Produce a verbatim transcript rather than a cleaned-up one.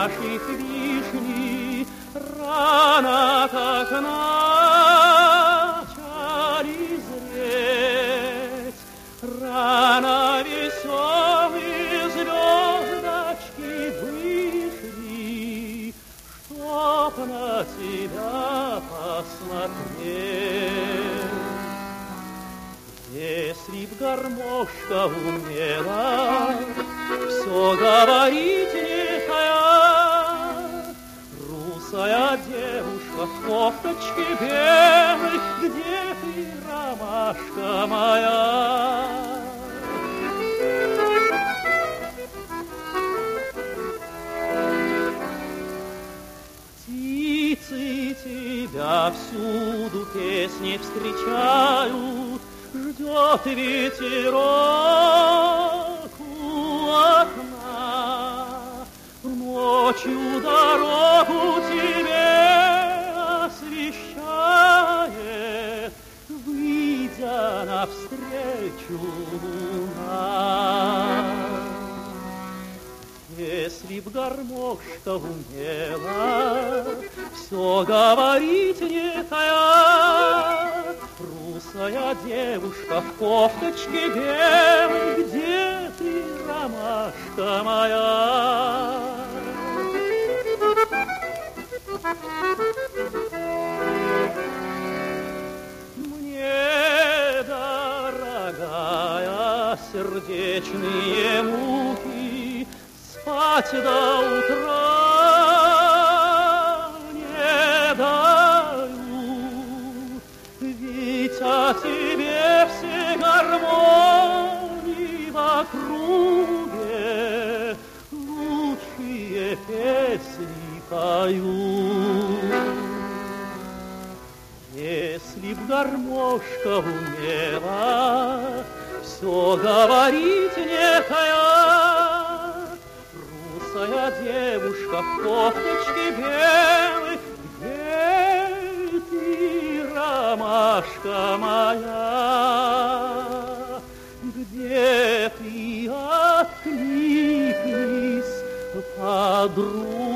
наших вишней рано так начали зреть, рано веселые звездочки вышли, чтоб на тебя посмотреть. Если б гармошка умела все говорить нехая, русая девушка в кофточке белой, где ты, ромашка моя? Птицы тебя всюду песни встречают, ждет ветерок у окна, ночью дорогу тебе освещает, выйдя навстречу луна. Если б гармошка умела все говорить нехая, русая девушка в кофточке белой, где ты, ромашка моя? Мне, дорогая, сердечные муки спать до утра не дают, ведь о тебе все гармонии в округе лучшие песни поют. Если б гармошка умела все говорить нехая, русая девушка в кофточке белой, где ты, ромашка моя? Где ты, откликнись, подруга?